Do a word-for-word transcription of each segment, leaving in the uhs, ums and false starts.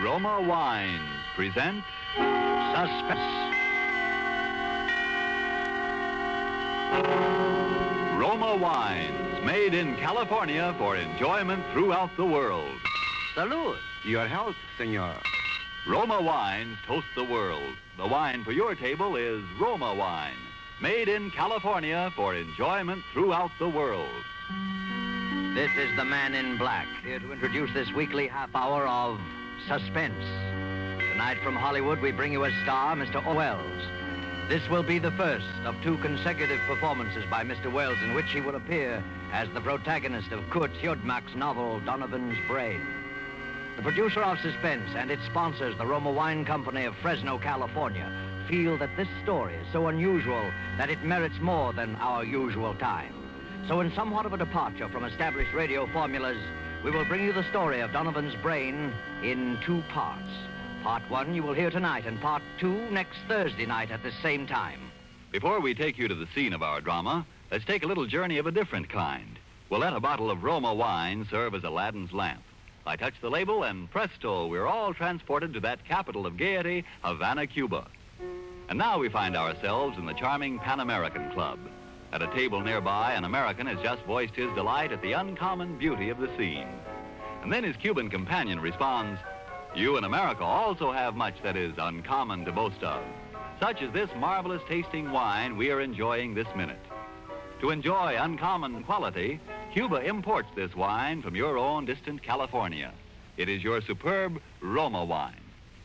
Roma Wines present Suspense. Roma Wines, made in California for enjoyment throughout the world. Salud. Your health, senor. Roma Wines toast the world. The wine for your table is Roma Wine, made in California for enjoyment throughout the world. This is the Man in Black, here to introduce this weekly half hour of Suspense. Tonight from Hollywood, we bring you a star, Mister Wells. This will be the first of two consecutive performances by Mister Wells in which he will appear as the protagonist of Kurt Siodmak's novel, Donovan's Brain. The producer of Suspense and its sponsors, the Roma Wine Company of Fresno, California, feel that this story is so unusual that it merits more than our usual time. So in somewhat of a departure from established radio formulas, we will bring you the story of Donovan's Brain in two parts. Part one you will hear tonight, and part two next Thursday night at the same time. Before we take you to the scene of our drama, let's take a little journey of a different kind. We'll let a bottle of Roma wine serve as Aladdin's lamp. I touch the label, and presto, we're all transported to that capital of gaiety, Havana, Cuba. And now we find ourselves in the charming Pan American Club. At a table nearby, an American has just voiced his delight at the uncommon beauty of the scene. And then his Cuban companion responds, "You in America also have much that is uncommon to boast of, such as this marvelous tasting wine we are enjoying this minute. To enjoy uncommon quality, Cuba imports this wine from your own distant California. It is your superb Roma wine.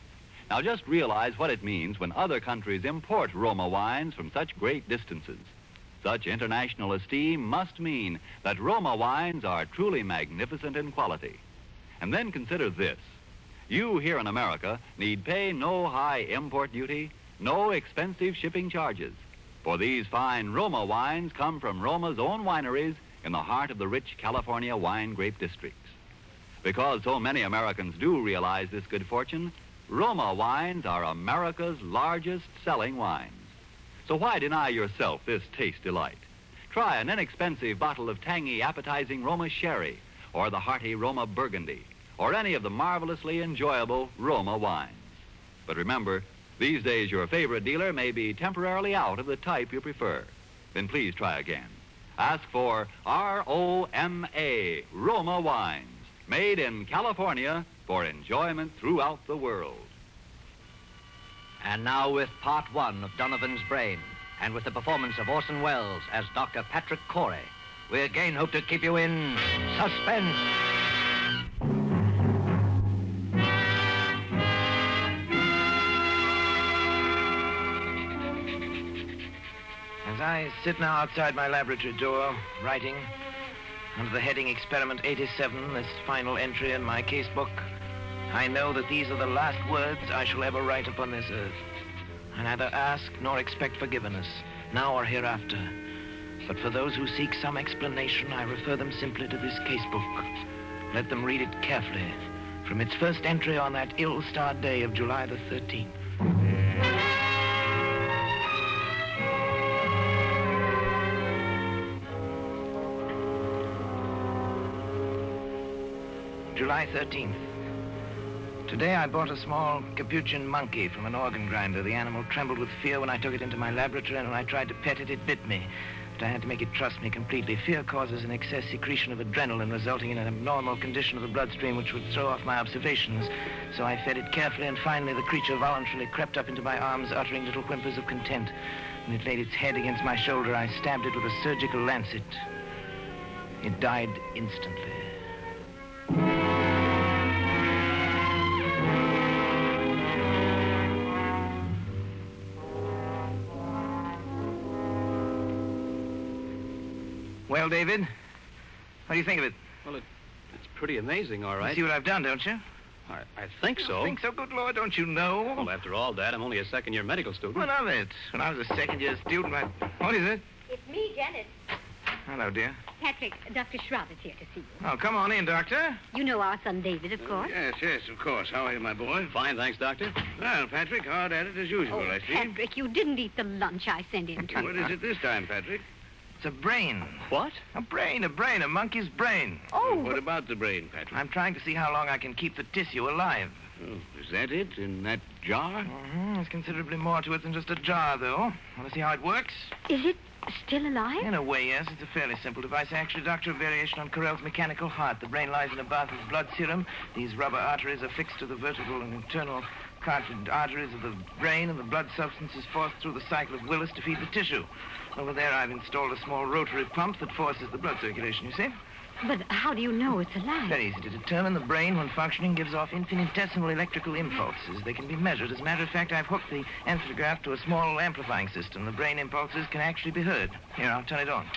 Now just realize what it means when other countries import Roma wines from such great distances. Such international esteem must mean that Roma wines are truly magnificent in quality. And then consider this. You here in America need pay no high import duty, no expensive shipping charges. For these fine Roma wines come from Roma's own wineries in the heart of the rich California wine grape districts. Because so many Americans do realize this good fortune, Roma wines are America's largest selling wines. So why deny yourself this taste delight? Try an inexpensive bottle of tangy, appetizing Roma sherry, or the hearty Roma burgundy, or any of the marvelously enjoyable Roma wines. But remember, these days your favorite dealer may be temporarily out of the type you prefer. Then please try again. Ask for R O M A, Roma wines, made in California for enjoyment throughout the world. And now with part one of Donovan's Brain, and with the performance of Orson Welles as Doctor Patrick Corey, we again hope to keep you in suspense. As I sit now outside my laboratory door, writing, under the heading Experiment eighty-seven, this final entry in my casebook, I know that these are the last words I shall ever write upon this earth. I neither ask nor expect forgiveness, now or hereafter. But for those who seek some explanation, I refer them simply to this casebook. Let them read it carefully, from its first entry on that ill-starred day of July the thirteenth. July thirteenth. Today I bought a small capuchin monkey from an organ grinder. The animal trembled with fear when I took it into my laboratory, and when I tried to pet it, it bit me. But I had to make it trust me completely. Fear causes an excess secretion of adrenaline, resulting in an abnormal condition of the bloodstream which would throw off my observations. So I fed it carefully, and finally the creature voluntarily crept up into my arms, uttering little whimpers of content. When it laid its head against my shoulder, I stabbed it with a surgical lancet. It died instantly. Well, David, what do you think of it? Well, it, it's pretty amazing, all right. You see what I've done, don't you? I, I think so. You think so? Good Lord, don't you know? Well, after all, Dad, I'm only a second-year medical student. What of it? When I was a second-year student, I... What is it? It's me, Janet. Hello, dear. Patrick, Doctor Schraub is here to see you. Oh, come on in, Doctor. You know our son David, of course. Yes, yes, of course. How are you, my boy? Fine, thanks, Doctor. Well, Patrick, hard at it as usual, Oh, I see. Patrick, you didn't eat the lunch I sent in to you. What is it this time, Patrick? It's a brain. What? A brain, a brain, a monkey's brain. Oh, What about the brain, Patrick? I'm trying to see how long I can keep the tissue alive. Oh, is that it? In that jar? Mm-hmm. There's considerably more to it than just a jar, though. Want to see how it works? Is it still alive? In a way, yes. It's a fairly simple device. Actually, Doctor, a variation on Carell's mechanical heart. The brain lies in a bath of blood serum. These rubber arteries are fixed to the vertebral and internal cartilage arteries of the brain, and the blood substance is forced through the cycle of Willis to feed the tissue. Over there, I've installed a small rotary pump that forces the blood circulation, you see? But how do you know it's alive? Very easy to determine. The brain, when functioning, gives off infinitesimal electrical impulses. They can be measured. As a matter of fact, I've hooked the ampligraph to a small amplifying system. The brain impulses can actually be heard. Here, I'll turn it on.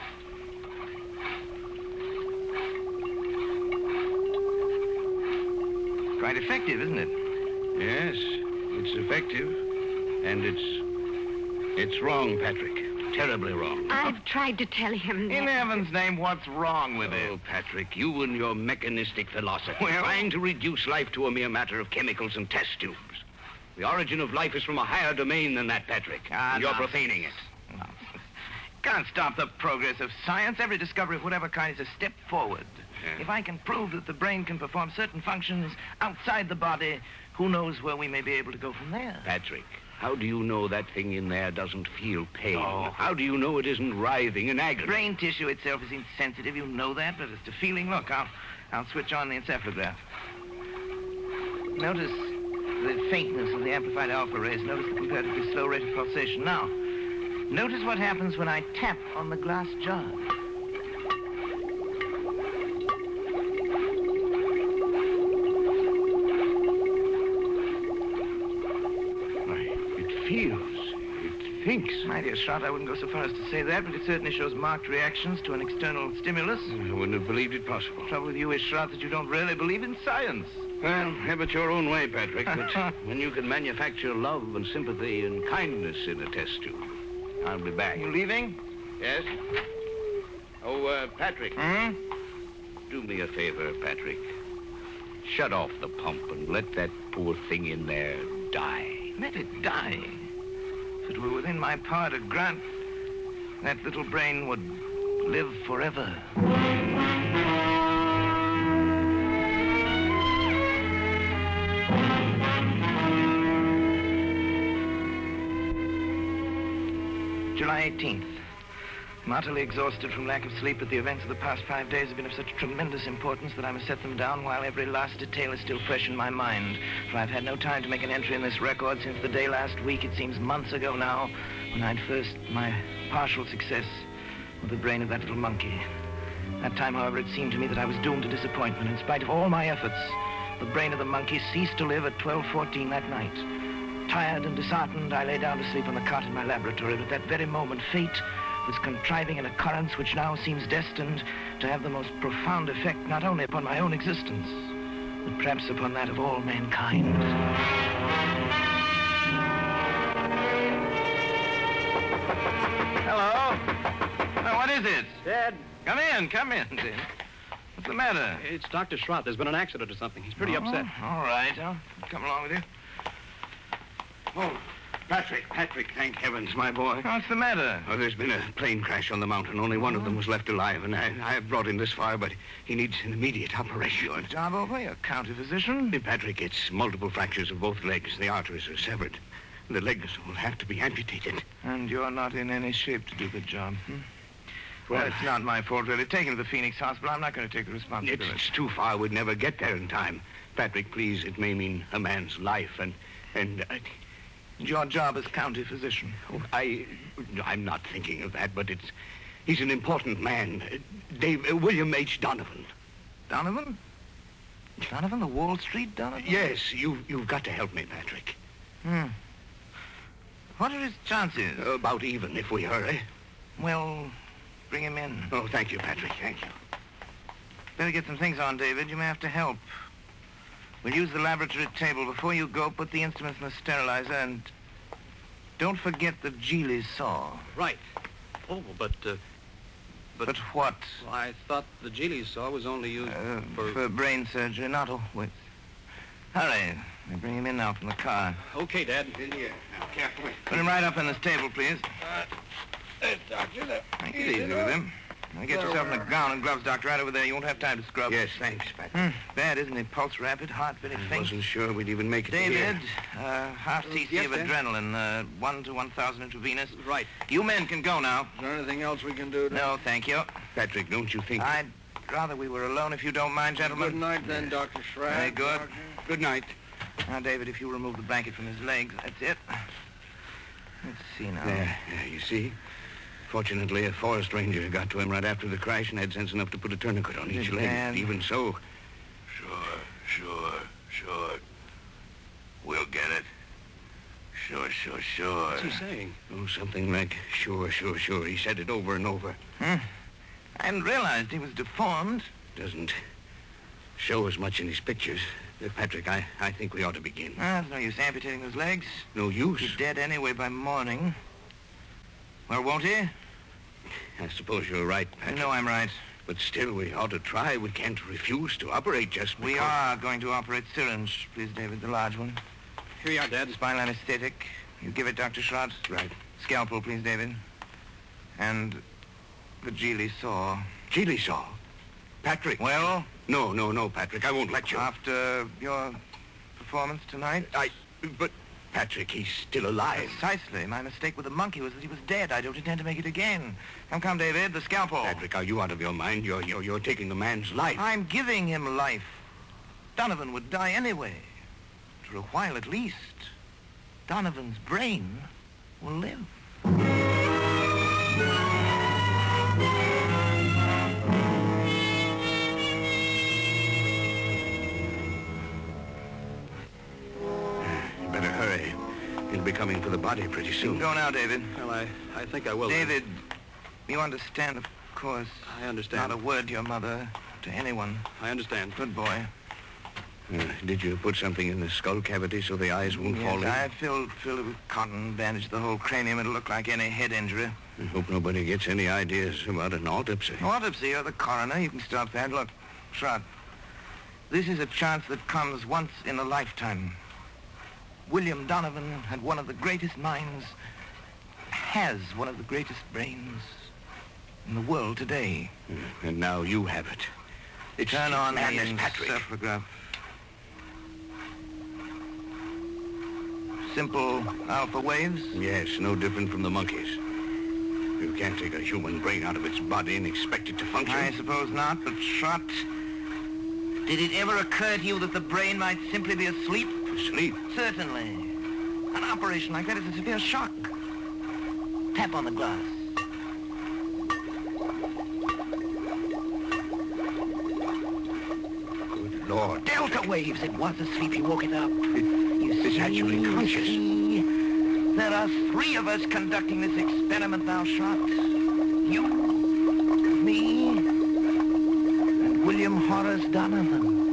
Quite effective, isn't it? Yes, it's effective. And it's... it's wrong, Patrick. Terribly wrong. I've tried to tell him that. In heaven's name, what's wrong with it? Oh, Patrick, you and your mechanistic philosophy. Well- Trying to reduce life to a mere matter of chemicals and test tubes. The origin of life is from a higher domain than that, Patrick. Ah, and you're nonsense. profaning it. Nonsense. Can't stop the progress of science. Every discovery of whatever kind is a step forward. Yeah. If I can prove that the brain can perform certain functions outside the body, who knows where we may be able to go from there? Patrick, how do you know that thing in there doesn't feel pain? Oh. How do you know it isn't writhing in agony? Brain tissue itself is insensitive, you know that, but as to feeling, look, I'll, I'll switch on the encephalograph. Notice the faintness of the amplified alpha rays. Notice the comparatively slow rate of pulsation. Now, notice what happens when I tap on the glass jar. It feels. It thinks. My dear Schrott, I wouldn't go so far as to say that, but it certainly shows marked reactions to an external stimulus. I wouldn't have believed it possible. The trouble with you is, Schrott, that you don't really believe in science. Well, have it your own way, Patrick, but when you can manufacture love and sympathy and kindness in a test tube, I'll be back. You leaving? Yes? Oh, uh, Patrick. Hmm? Do me a favor, Patrick. Shut off the pump and let that poor thing in there die. Let it die. If it were within my power to grant, that little brain would live forever. July eighteenth. I'm utterly exhausted from lack of sleep, but the events of the past five days have been of such tremendous importance that I must set them down while every last detail is still fresh in my mind. For I've had no time to make an entry in this record since the day last week, it seems months ago now, when I'd first my partial success with the brain of that little monkey. That time, however, it seemed to me that I was doomed to disappointment. In spite of all my efforts, the brain of the monkey ceased to live at twelve fourteen that night. Tired and disheartened, I lay down to sleep on the cot in my laboratory. But at that very moment, fate was contriving an occurrence which now seems destined to have the most profound effect not only upon my own existence, but perhaps upon that of all mankind. Hello? Oh, what is it? Dad. Come in, come in, Tim. What's the matter? It's Doctor Schrott. There's been an accident or something. He's pretty Oh, upset. All right, I'll come along with you. Oh, Patrick, Patrick, thank heavens, my boy. What's the matter? Oh, there's been a plane crash on the mountain. Only one of them was left alive, and I, I have brought him this far, but he needs an immediate operation. Your job over? You're county physician? Hey, Patrick, it's multiple fractures of both legs. The arteries are severed. The legs will have to be amputated. And you're not in any shape to do the job, hmm? Well, Well, it's not my fault, really. Take him to the Phoenix Hospital. I'm not going to take the It's, responsibility. it's too far. We'd never get there in time. Patrick, please, it may mean a man's life, and... and uh, Your job as county physician. oh, I... I'm not thinking of that, but it's... He's an important man. Uh, Dave... Uh, William H. Donovan. Donovan? Donovan, the Wall Street Donovan? Yes, you, you've got to help me, Patrick. Hmm. What are his chances? About even, if we hurry. Well, bring him in. Oh, thank you, Patrick. Thank you. Better get some things on, David. You may have to help. We'll use the laboratory table. Before you go, put the instruments in the sterilizer and don't forget the Geely saw. Right. Oh, but, uh, but... But what? Well, I thought the Geely saw was only used Uh, for... for brain surgery, not always. Hurry. They bring him in now from the car. Okay, Dad. In here. Now, carefully. Put him right up on this table, please. Uh, doctor, there. Take it easy with him. Now get yourself in a gown and gloves, Doctor, right over there. You won't have time to scrub. Yes, thanks, Patrick. Hmm. Bad, isn't it? Pulse rapid, heart very I faint. wasn't sure we'd even make it David, here. uh, half Uh, cc yes, of sir? adrenaline, uh, one to one thousand intravenous. Right. You men can go now. Is there anything else we can do? No, thank you. Patrick, don't you think... I'd rather we were alone if you don't mind, gentlemen. Good night, then, Doctor Schratt. Very good. Doctor. Good night. Now, David, if you remove the blanket from his legs, that's it. Let's see now. There, there, you see? Fortunately, a forest ranger got to him right after the crash and had sense enough to put a tourniquet on each Good leg. man. Even so... Sure, sure, sure. We'll get it. Sure, sure, sure. What's he saying? Oh, something like, sure, sure, sure. He said it over and over. Hmm? I hadn't realized he was deformed. Doesn't show as much in his pictures. Uh, Patrick, I, I think we ought to begin. Ah, there's no use amputating those legs. No use? He's dead anyway by morning. Well, won't he? I suppose you're right, You Patrick. know I'm right. But still, we ought to try. We can't refuse to operate just because... We are going to operate syringe, please, David, the large one. Here you are, Dad. Spinal anesthetic. You give it, Doctor Schrott. Right. Scalpel, please, David. And the Geely saw. Geely saw. Patrick. Well, No, no, no, Patrick. I won't let you. after your performance tonight? I... But, Patrick, he's still alive. Precisely. My mistake with the monkey was that he was dead. I don't intend to make it again. Come, come, David. The scalpel. Patrick, are you out of your mind? You're, you're, you're taking the man's life. I'm giving him life. Donovan would die anyway. For a while at least. Donovan's brain will live. You better hurry. He'll be coming for the body pretty soon. Go now, David. Well, I, I think I will. David, you understand, of course. I understand. Not a word to your mother, to anyone. I understand. Good boy. Uh, did you put something in the skull cavity so the eyes won't fall Yes, in? I filled, filled it with cotton, bandaged the whole cranium. It'll look like any head injury. I hope nobody gets any ideas about an autopsy. Autopsy or the coroner, you can stop that. Look, Schrott, this is a chance that comes once in a lifetime. William Donovan had one of the greatest minds, has one of the greatest brains in the world today. Uh, and now you have it. It's Turn on the madness, Patrick. encephalograph. Simple alpha waves. Yes, no different from the monkeys. You can't take a human brain out of its body and expect it to function. I suppose not, but Schrott, did it ever occur to you that the brain might simply be asleep? Sleep. Certainly. An operation like that is a severe shock. Tap on the glass. Good Lord. Delta waves. It was asleep. You woke it up. It, You it's see, actually you conscious. see. There are three of us conducting this experiment now, Schrott. You, me, and William Horace Donovan.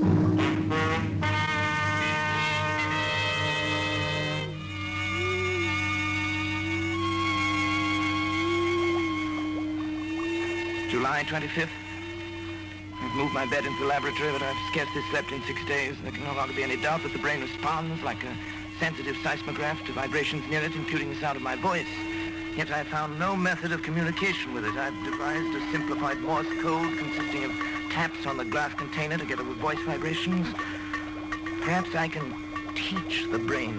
July twenty-fifth. I've moved my bed into the laboratory, but I've scarcely slept in six days. There can no longer be any doubt that the brain responds like a sensitive seismograph to vibrations near it, imputing the sound of my voice. Yet I found no method of communication with it. I've devised a simplified Morse code consisting of taps on the glass container together with voice vibrations. Perhaps I can teach the brain.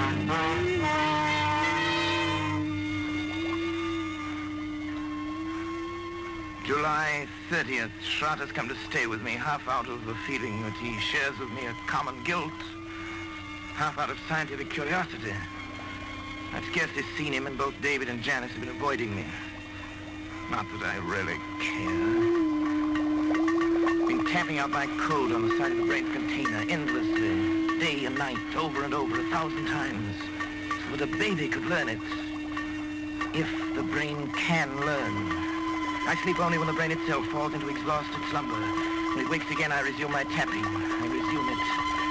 July thirtieth, Schrott has come to stay with me, half out of the feeling that he shares with me a common guilt, half out of scientific curiosity. I've scarcely seen him, and both David and Janice have been avoiding me. Not that I really care. I've been tapping out my code on the side of the brain container endlessly, day and night, over and over, a thousand times, so that a baby could learn it. If the brain can learn. I sleep only when the brain itself falls into exhausted slumber. When it wakes again, I resume my tapping. I resume it.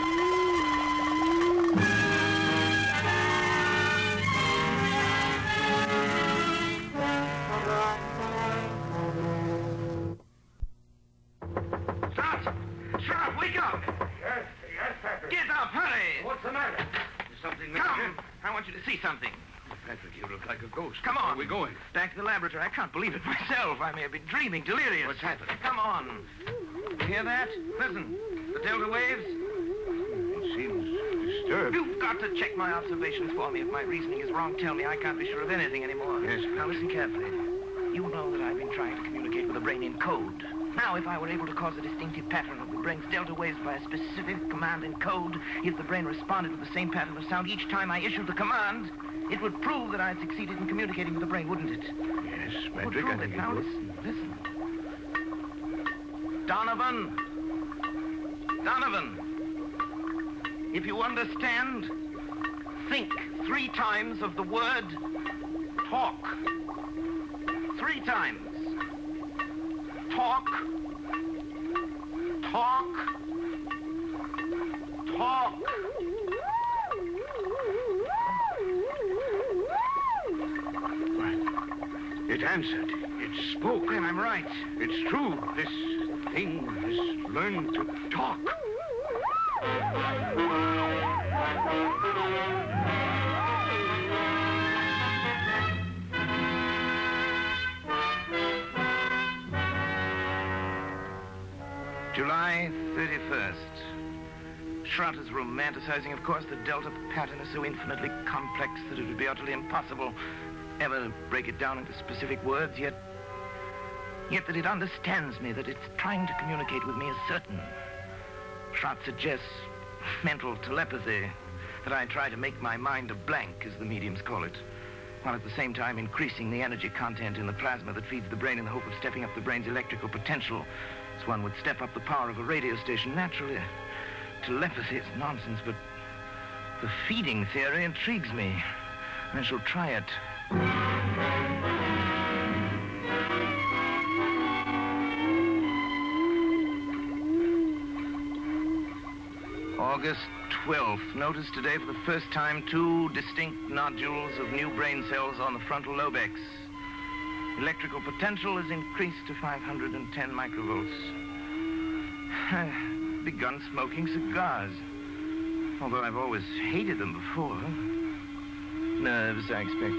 Schrott! Schrott, wake up! Yes, yes, Patrick. Get up, hurry! What's the matter? Something, Come! I want you to see something. Patrick, you look like a ghost. Come Where on. are we going? Back to the laboratory. I can't believe it myself. I may have been dreaming, delirious. What's happening? Come on. Hear that? Listen. The delta waves. It seems disturbed. You've got to check my observations for me. If my reasoning is wrong, tell me. I can't be sure of anything anymore. Yes. Now listen carefully. You know that I've been trying to communicate with the brain in code. Now, if I were able to cause a distinctive pattern of the brain's delta waves by a specific command in code, if the brain responded with the same pattern of sound each time I issued the command, it would prove that I had succeeded in communicating with the brain, wouldn't it? Yes, It would Patrick, I prove think it. it Now would. listen, listen. Donovan! Donovan! If you understand, think three times of the word talk. Three times. Talk. Talk. Talk. It answered. It spoke. Then I'm right. It's true. This thing has learned to talk. July thirty-first. Schrott is romanticizing, of course. The delta pattern is so infinitely complex that it would be utterly impossible ever to break it down into specific words, yet... Yet that it understands me, that it's trying to communicate with me is certain. Schrott suggests mental telepathy, that I try to make my mind a blank, as the mediums call it, while at the same time increasing the energy content in the plasma that feeds the brain in the hope of stepping up the brain's electrical potential, as one would step up the power of a radio station naturally. Telepathy is nonsense, but the feeding theory intrigues me. I shall try it. August twelfth. Notice today for the first time two distinct nodules of new brain cells on the frontal lobex. Electrical potential is increased to five hundred ten microvolts. I've begun smoking cigars. Although I've always hated them before. Nerves, I expect.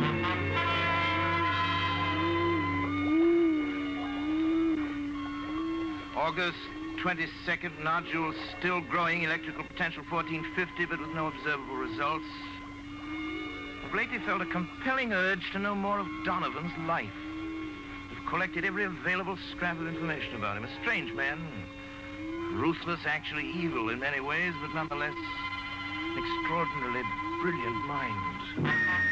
August twenty-second, nodule still growing, electrical potential fourteen fifty, but with no observable results. I've lately felt a compelling urge to know more of Donovan's life. I've collected every available scrap of information about him. A strange man. Ruthless, actually evil in many ways, but nonetheless an extraordinarily brilliant mind.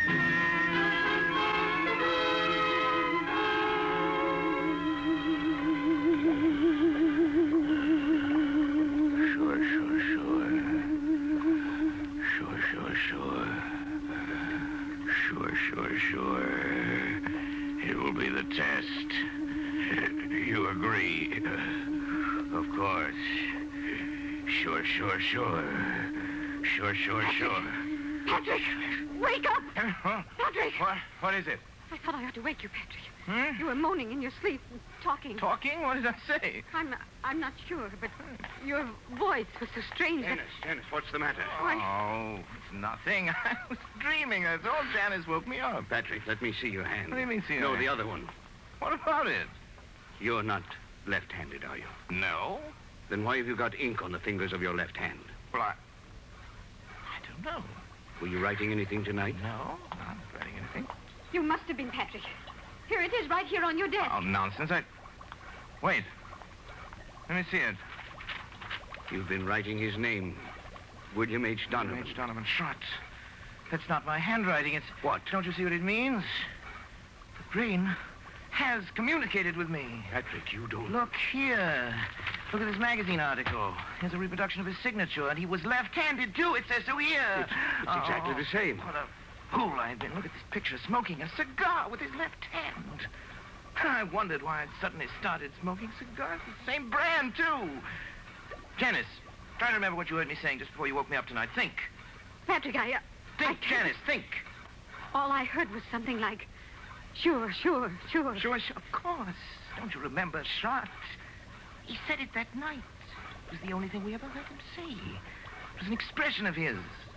Sure, sure, sure. Sure, sure, sure. Sure, sure, sure. It will be the test. You agree? Of course. Sure, sure, sure. Sure, sure, sure. Patrick! Wake up! Huh? Patrick! What? What is it? I thought I ought to wake you, Patrick. Hmm? You were moaning in your sleep, talking. Talking? What did I say? I'm I'm not sure, but your voice was so strange. that- Dennis, Dennis, what's the matter? Why- Oh, it's nothing. I was dreaming. That's all. Janice woke me up. Patrick, let me see your hand. What do you mean, see your No, hand? the other one. What about it? You're not left-handed, are you? No. Then why have you got ink on the fingers of your left hand? Well, I... I don't know. Were you writing anything tonight? No, not writing anything. You must have been Patrick. Here it is, right here on your desk. Oh, nonsense. I... Wait. Let me see it. You've been writing his name. William H. Donovan. H. Donovan Schrott. That's not my handwriting. It's... What? Don't you see what it means? The brain has communicated with me. Patrick, you don't... Look here. Look at this magazine article. Here's a reproduction of his signature, and he was left-handed, too. It says so here. It's, it's exactly Oh, the same. What a fool I've been. Look at this picture, smoking a cigar with his left hand. I wondered why I'd suddenly started smoking cigars. The same brand, too. Janice, try to remember what you heard me saying just before you woke me up tonight. Think. Patrick, I... Uh, Think, I can't- Janice, think. All I heard was something like, sure, sure, sure. Sure, sure, of course. Don't you remember Schrott? He said it that night. It was the only thing we ever heard him say. It was an expression of his.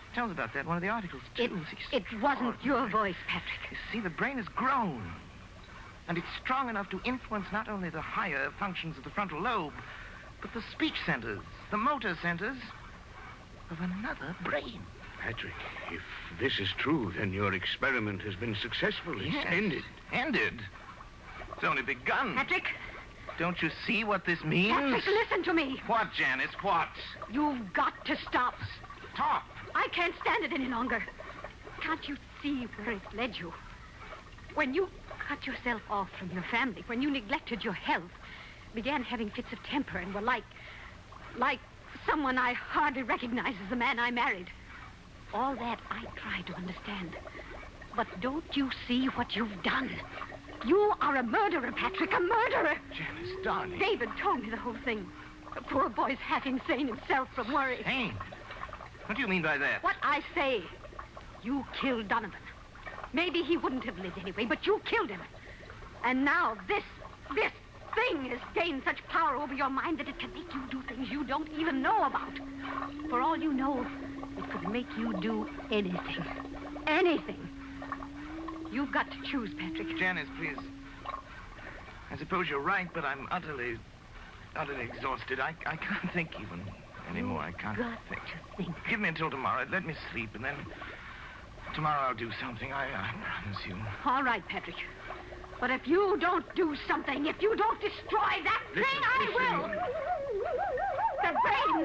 Tell us about that, one of the articles, too. It, it wasn't your voice, Patrick. You see, the brain has grown. And it's strong enough to influence not only the higher functions of the frontal lobe, but the speech centers, the motor centers of another brain. Patrick, if this is true, then your experiment has been successful. It's Yes. ended. Ended? It's only begun. Patrick, Don't you see what this means? Patrick, listen to me. What, Janice, what? You've got to stop. Stop. I can't stand it any longer. Can't you see where it led you? When you cut yourself off from your family, when you neglected your health, began having fits of temper and were like, like someone I hardly recognize as the man I married. All that I tried to understand. But don't you see what you've done? You are a murderer, Patrick, a murderer. Janice, darling. David told me the whole thing. The poor boy's half insane himself from worry. Hey, what do you mean by that? What I say, you killed Donovan. Maybe he wouldn't have lived anyway, but you killed him. And now this, this thing has gained such power over your mind that it can make you do things you don't even know about. For all you know, it could make you do anything. Anything. You've got to choose, Patrick. Janice, please. I suppose you're right, but I'm utterly, utterly exhausted. I, I can't think even anymore. I can't Got think. to think. Give me until tomorrow. Let me sleep, and then tomorrow I'll do something. I, I promise you. All right, Patrick. But if you don't do something, if you don't destroy that Listen, thing, I listen. will. The brain.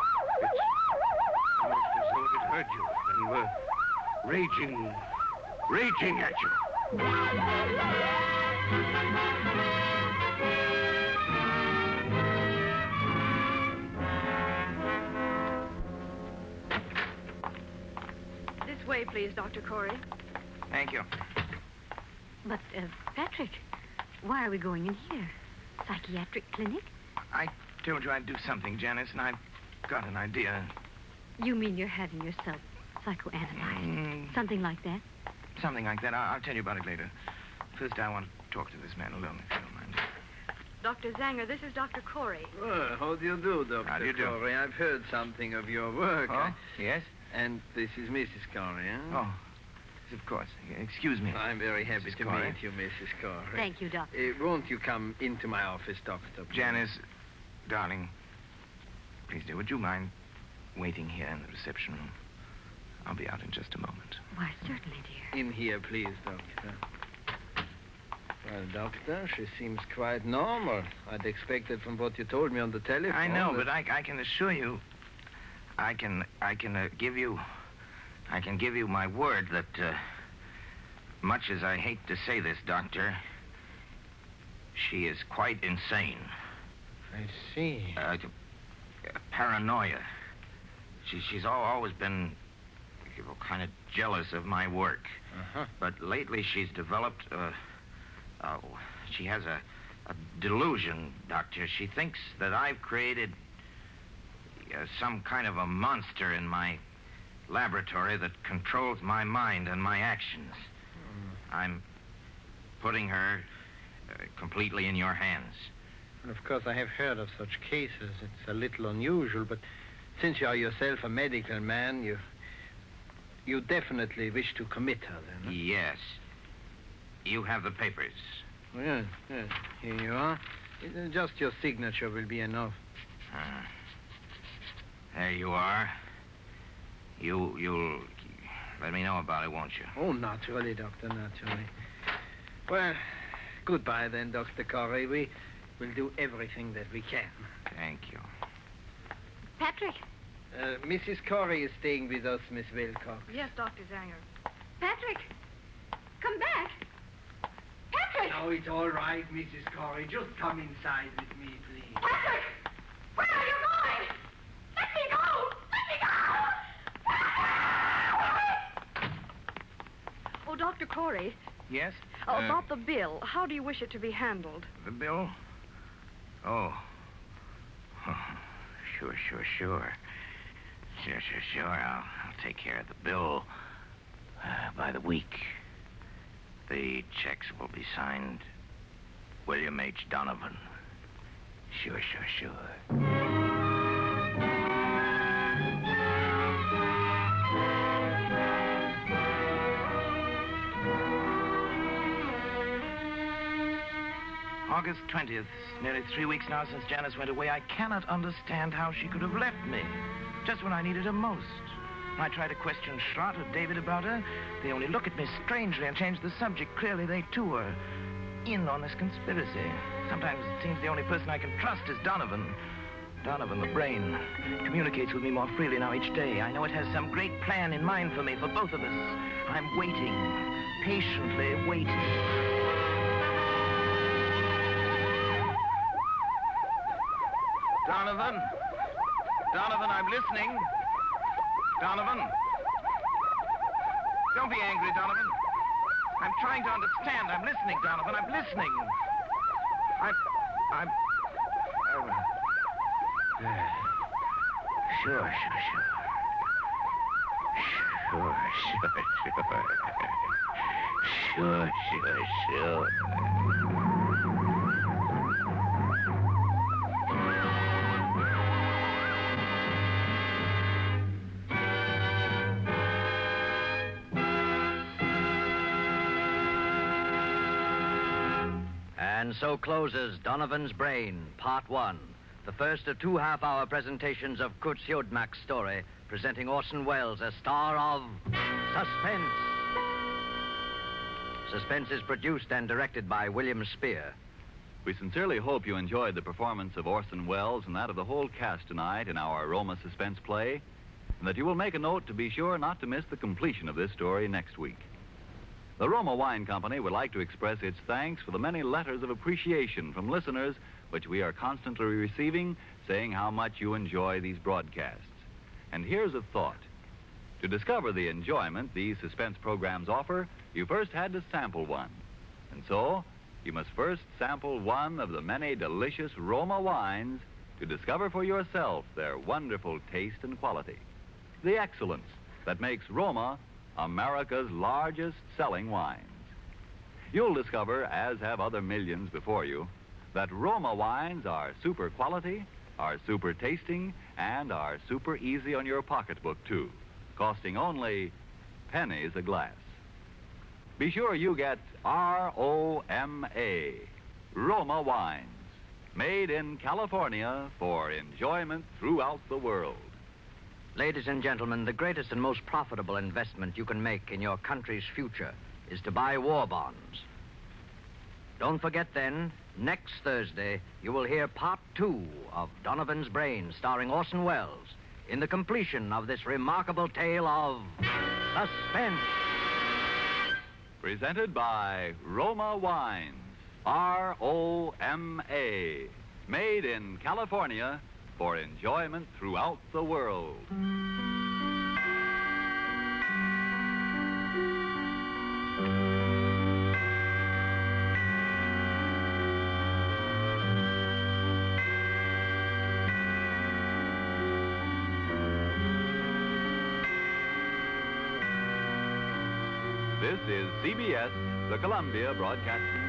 Almost as though it heard you and were raging, raging at you. This way, please, Doctor Corey. Thank you. But, uh, Patrick, why are we going in here? Psychiatric clinic? I told you I'd do something, Janice, and I've got an idea. You mean you're having yourself psychoanalyzed? Mm, Something like that? something like that. I'll, I'll tell you about it later. First, I want to talk to this man alone, if you don't mind. Doctor Zanger, this is Doctor Corey. Well, how do you do, Doctor How do you do? Corey? I've heard something of your work. Oh, I- yes? And this is Missus Corey, huh? Oh, yes, of course. Excuse me. I'm very happy Missus to Corey. meet you, Missus Corey. Thank you, Doctor. Uh, won't you come into my office, Doctor? Janice, darling, please, dear, would you mind waiting here in the reception room? I'll be out in just a moment. Why, certainly, dear. In here, please, Doctor. Well, Doctor, she seems quite normal. I'd expected from what you told me on the telephone. I know, that- but I, I can assure you, I can, I can uh, give you, I can give you my word that, uh, much as I hate to say this, Doctor, she is quite insane. I see. Uh, paranoia. She, she's al- always been you know, kind of jealous of my work. Uh-huh. But lately she's developed, uh, oh, she has a, a delusion, Doctor. She thinks that I've created uh, some kind of a monster in my laboratory that controls my mind and my actions. Mm. I'm putting her uh, completely in your hands. And of course, I have heard of such cases. It's a little unusual, but since you are yourself a medical man, you you definitely wish to commit her, then. Huh? Yes. You have the papers. Oh, yes, yes. Here you are. Uh, Just your signature will be enough. Uh, there you are. You, you'll let me know about it, won't you? Oh, naturally, Doctor, naturally. Well, goodbye then, Doctor Corey. We will do everything that we can. Thank you. Patrick. Uh, Missus Corey is staying with us, Miss Wilcox. Yes, Doctor Zanger. Patrick, come back. Patrick! Now it's all right, Missus Corey. Just come inside with me, please. Patrick! Where are you going? Let me go! Let me go! Oh, Doctor Corey, Yes? uh, Uh, about the bill, how do you wish it to be handled? The bill? Oh. Sure, sure, sure. Sure, sure, sure. I'll, I'll take care of the bill uh, by the week. The checks will be signed William H. Donovan. Sure, sure, sure. August twentieth. Nearly three weeks now since Janice went away. I cannot understand how she could have left me, just when I needed her most. I try to question Schrott or David about her. They only look at me strangely and change the subject. Clearly, they too are in on this conspiracy. Sometimes it seems the only person I can trust is Donovan. Donovan, the brain, communicates with me more freely now each day. I know it has some great plan in mind for me, for both of us. I'm waiting, patiently waiting. Donovan? Donovan, I'm listening. Donovan? Don't be angry, Donovan. I'm trying to understand. I'm listening, Donovan. I'm listening. I'm... I'm... Uh, uh, sure, sure, sure. Sure, sure, sure. Sure, sure, sure. And so closes Donovan's Brain, Part One, the first of two half-hour presentations of Kurt Siodmak's story, presenting Orson Welles as star of Suspense. Suspense is produced and directed by William Spear. We sincerely hope you enjoyed the performance of Orson Welles and that of the whole cast tonight in our Roma suspense play, and that you will make a note to be sure not to miss the completion of this story next week. The Roma Wine Company would like to express its thanks for the many letters of appreciation from listeners which we are constantly receiving, saying how much you enjoy these broadcasts. And here's a thought. To discover the enjoyment these suspense programs offer, you first had to sample one. And so, you must first sample one of the many delicious Roma wines to discover for yourself their wonderful taste and quality. The excellence that makes Roma America's largest selling wines. You'll discover, as have other millions before you, that Roma wines are super quality, are super tasting, and are super easy on your pocketbook, too, costing only pennies a glass. Be sure you get R O M A, Roma wines, made in California for enjoyment throughout the world. Ladies and gentlemen, the greatest and most profitable investment you can make in your country's future is to buy war bonds. Don't forget then, next Thursday, you will hear part two of Donovan's Brain, starring Orson Welles, in the completion of this remarkable tale of suspense. Presented by Roma Wines, R O M A, made in California for enjoyment throughout the world. This is C B S, the Columbia Broadcasting